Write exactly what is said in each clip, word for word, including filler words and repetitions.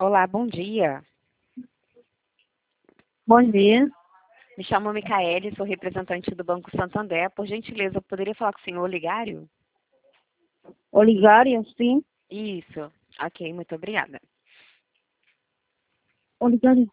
Olá, bom dia. Bom dia. Me chamo Micaele, sou representante do Banco Santander. Por gentileza, eu poderia falar com o senhor Oligário? Oligário, sim. Isso. Ok, muito obrigada. Oligário.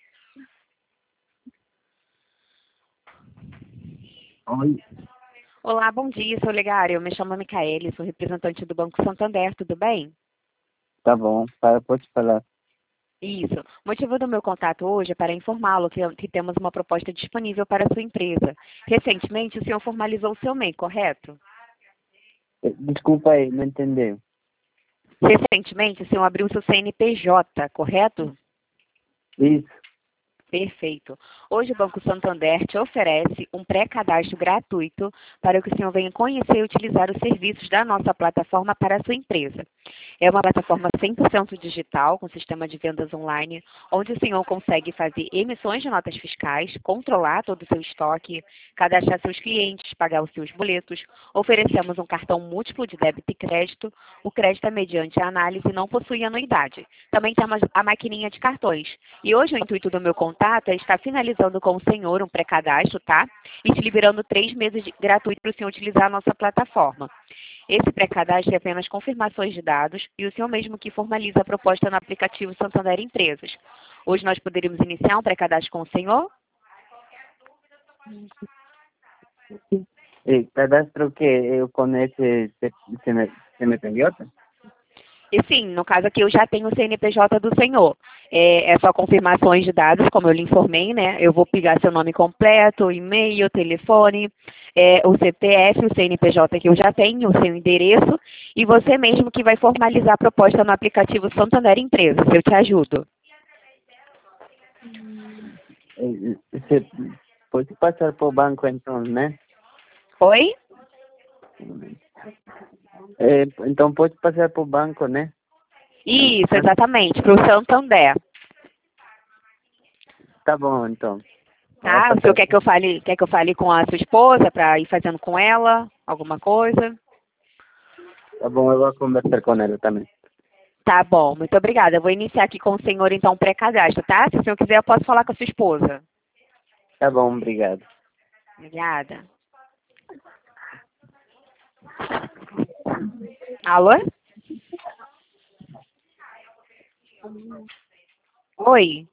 Oi. Olá, bom dia, sou Oligário. Me chamo Micaele, sou representante do Banco Santander, tudo bem? Tá bom, para, pode falar. Isso. O motivo do meu contato hoje é para informá-lo que, que temos uma proposta disponível para a sua empresa. Recentemente, o senhor formalizou o seu M E I, correto? Eh, Desculpa aí, não entendeu. Recentemente, o senhor abriu seu C N P J, correto? Isso. Perfeito. Hoje o Banco Santander te oferece um pré-cadastro gratuito para que o senhor venha conhecer e utilizar os serviços da nossa plataforma para a sua empresa. É uma plataforma cem por cento digital, com sistema de vendas online, onde o senhor consegue fazer emissões de notas fiscais, controlar todo o seu estoque, cadastrar seus clientes, pagar os seus boletos. Oferecemos um cartão múltiplo de débito e crédito. O crédito é mediante a análise e não possui anuidade. Também temos a maquininha de cartões. E hoje o intuito do meu contato é estar finalizando com o senhor um pré-cadastro, tá? E te liberando três meses de, gratuito para o senhor utilizar a nossa plataforma. Esse pré-cadastro é apenas confirmações de dados e o senhor mesmo que formaliza a proposta no aplicativo Santander Empresas. Hoje nós poderíamos iniciar um pré-cadastro com o senhor? E cadastro que eu conheço C N P J? E sim, no caso aqui eu já tenho o C N P J do senhor. É, é só confirmações de dados, como eu lhe informei, né? Eu vou pegar seu nome completo, e-mail, telefone, é, o C P F, o C N P J que eu já tenho, o seu endereço, e você mesmo que vai formalizar a proposta no aplicativo Santander Empresas. Eu te ajudo. Eh, Você pode passar por banco então, né? Oi? Eh, então pode passar por banco, né? Isso, exatamente, para o Santander. Tá bom, então. Vou Tá? O senhor passar. quer que eu fale, quer que eu fale com a sua esposa para ir fazendo com ela alguma coisa? Tá bom, eu vou conversar com ela também. Tá bom, muito obrigada. Eu vou iniciar aqui com o senhor, então, o pré-cadastro, tá? Se o senhor quiser, eu posso falar com a sua esposa. Tá bom, obrigado. Obrigada. Alô? Oi?